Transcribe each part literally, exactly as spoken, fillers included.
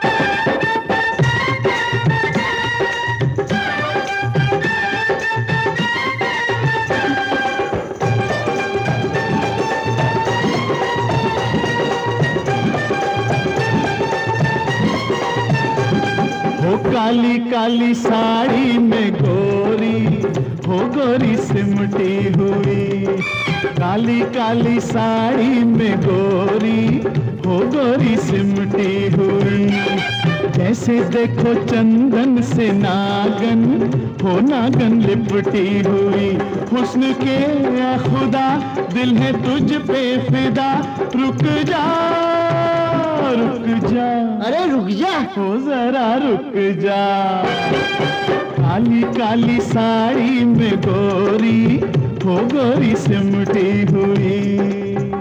हो काली काली साड़ी में गोरी, हो गोरी सिमटी हुई। काली काली साड़ी में गोरी, हो गोरी सिमटी हुई। जैसे देखो चंदन से नागन, हो नागन लिपटी हुई। हुस्न के ए खुदा दिल है तुझ पे फिदा, रुक जा रुक जा। अरे रुक जा। हो जरा रुक जा। काली काली साड़ी में गोरी, हो गोरी सिमटी हुई।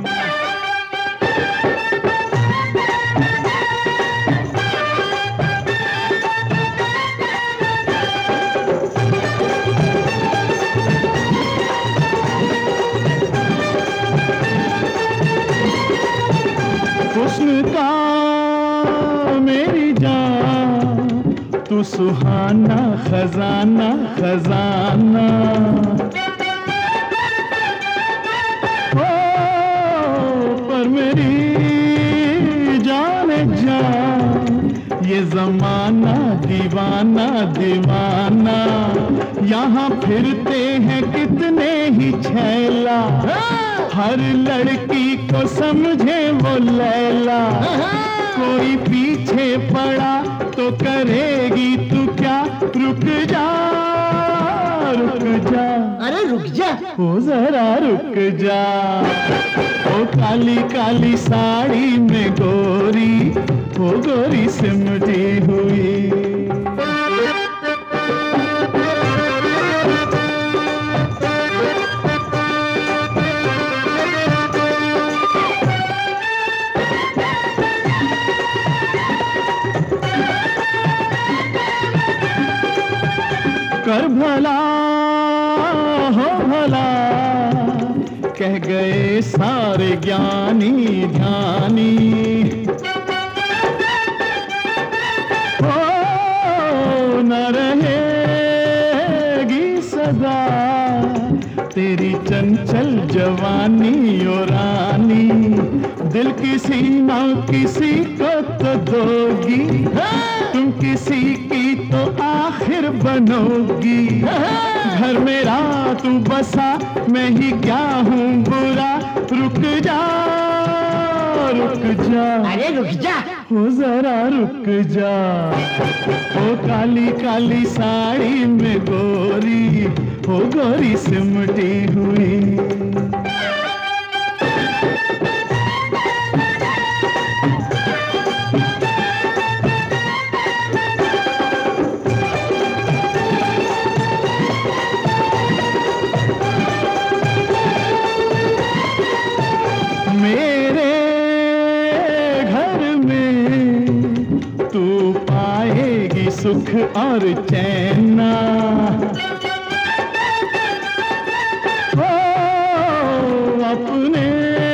हुस्न का मेरी जान, तू सुहाना खजाना खजाना। ओ पर मेरी जाने जान, ये जमाना दीवाना दीवाना। यहाँ फिरते हैं कितने ही छैला, हर लड़की को समझे वो लैला। कोई पीछे पड़ा तो करेगी तू क्या, रुक जा रुक जा। अरे रुक जा। हो जरा रुक जा। ओ काली काली साड़ी में गोरी, हो गोरी सिमटी हुई। कर भला हो भला, कह गए सारे ज्ञानी ध्यानी। हो न रहेगी सदा तेरी चंचल जवानी ओ रानी। दिल किसी ना किसी को तो दोगी, तुम किसी की तो आखिर बनोगी। घर मेरा तू बसा, मैं ही क्या हूँ बुरा, रुक जा रुक जा। अरे रुक जा। हो जरा रुक जा। ओ काली काली साड़ी में गोरी, हो गोरी सिमटी हुई। मेरे घर में तू पाएगी सुख और चैन। ओ अपने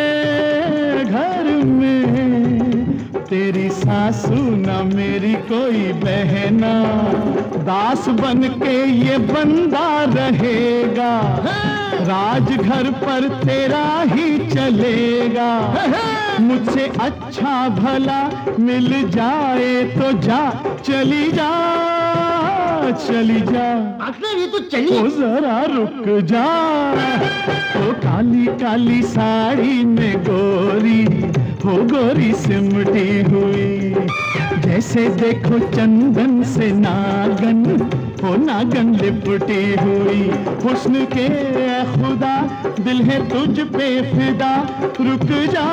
घर में तेरी सासू न मेरी कोई बहना। दास बन के ये बंदा रहेगा, राजघर पर तेरा ही चलेगा। मुझसे अच्छा भला मिल जाए तो जा, चली जा चली जा। आखिर ये तो चली। ओ जरा रुक जा। ओ काली काली साड़ी में गोरी, हो गोरी सिमटी हुई। जैसे देखो चंदन से नागन, हो नागन लिपटी हुई। हुस्न के ए खुदा दिल है तुझ पे फिदा, रुक जा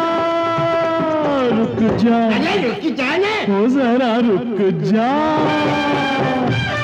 रुक जा। अरे रुक जा ना। हो जरा रुक जा।